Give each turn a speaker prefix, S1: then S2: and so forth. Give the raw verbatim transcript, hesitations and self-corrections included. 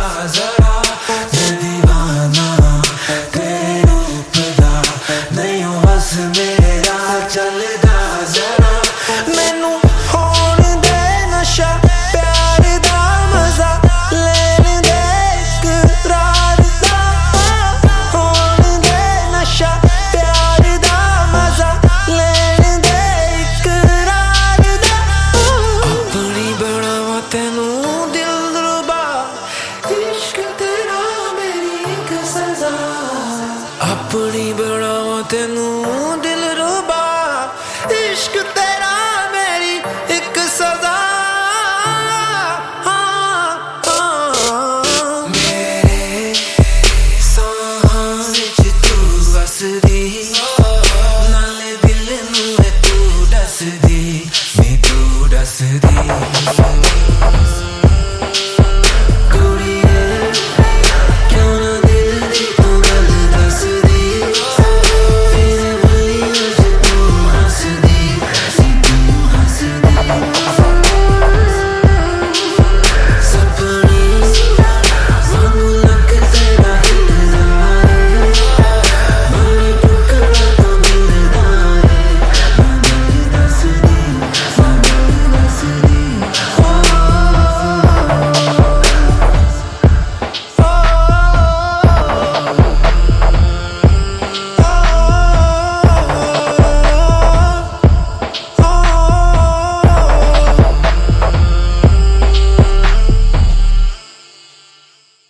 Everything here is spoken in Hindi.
S1: जरा मैं दीवाना तेरे रूप दा नहीं हो बस मेरा चलदा जरा मैनू होण दे नशा प्यार दा मजा लेन दे इकरार दा होण दे नशा प्यार दा मजा लेन दे इकरार दा अपनी बनावा तेनू अपनी बनावा तेनू।